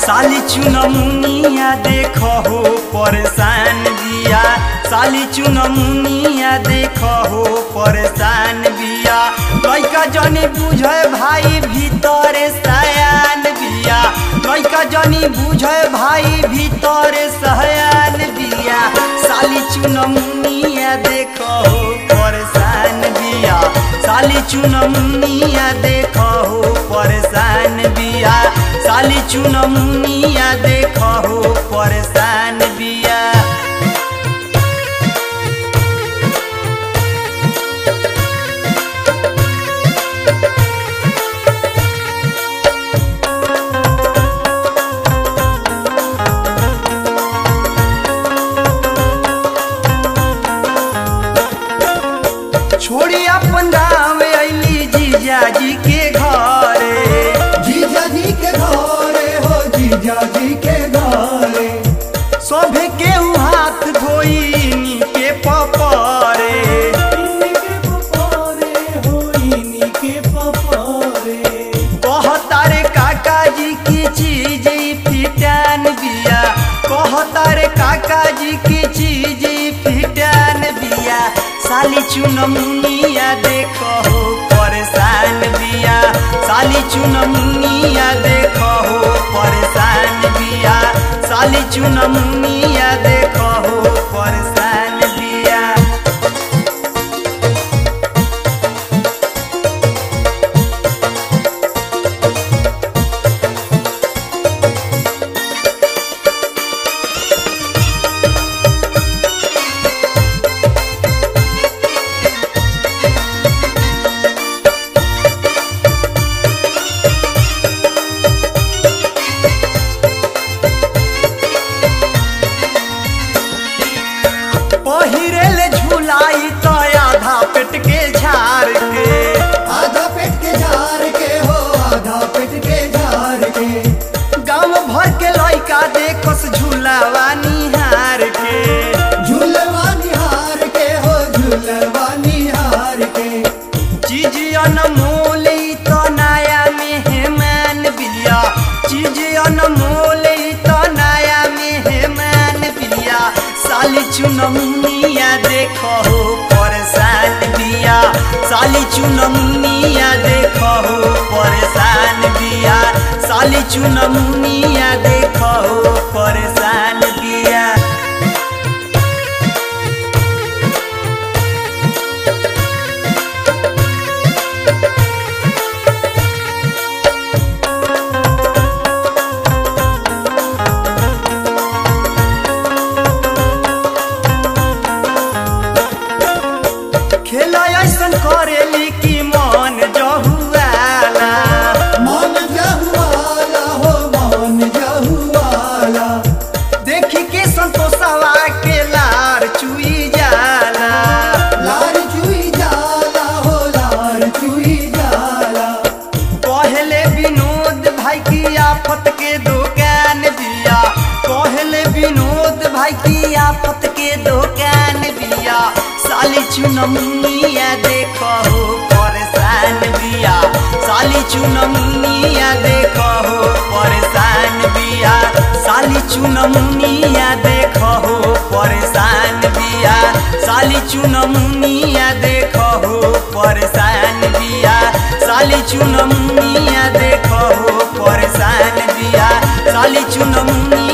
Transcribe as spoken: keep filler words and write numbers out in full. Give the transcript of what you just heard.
साली चुनमुनिया देखो हो परेशान बिया, साली चुनमुनिया देखो हो परेशान बिया। लइका जनी बुझे भाई भीतर सयान बिया, लइका जनी बुझे भाई भीतर सयान बिया। साली चुनमुनिया देखो हो परेशान बिया, साली चुनमुनिया देखो हो परेशान बिया, साली चुनमुनिया देखो हो परेशान बिया। छोड़ी अपन गाँव अली जीजा जी के घरे, जीजा जी के घरे हो जीजा जी के घरे। सभे के हाथ धोई के पपरे, कहतारे काका जी की चीज फिटान बिया, कहतारे काका जी की चीज फिटान बिया। साली चुनमुनिया देखो हो परेशान बिया, साली चुनमुनिया देखो हो परेशान बिया, साली चुनमुनिया देखो हो परेशान बिया। पहिरेले झुलाई तो आधा पेट के झाड़ के, आधा पेट के झाड़ के हो आधा पेट के झाड़ के। गाँव भर के लइका देखस झूलावा निहार के, झूलवा निहार के हो झूलवा निहार के। चीज अनमोल तो नया मेहमान बिया, चीज अनमोल तो नया मेहमान बिया। साली चुनमुनिया देखो हो परेशान बिया, साली चुनमुनिया देखो हो परेशान बिया, साली चुनमुनिया देखो हो परेशान बिया। खेला ऐसन करेली कि मन जहुआला, मन जहुआला हो मन जहुआला। देखी के संतोषवा के लार चुई जाला, लार चुई जाला हो लार चुई जाला। कहले विनोद भाई की आफत के दुकान बिया, कहले विनोद भाई की आफत के दुकान बिया। साली चुनमुनिया देखो हो परेशान बिया, साली चुनमुनिया देखो हो परेशान बिया, साली चुनमुनिया देखो हो परेशान बिया, साली चुनमुनिया देखो हो परेशान बिया, साली चुनमुनिया देखो हो परेशान बिया, साली चुनमुनिया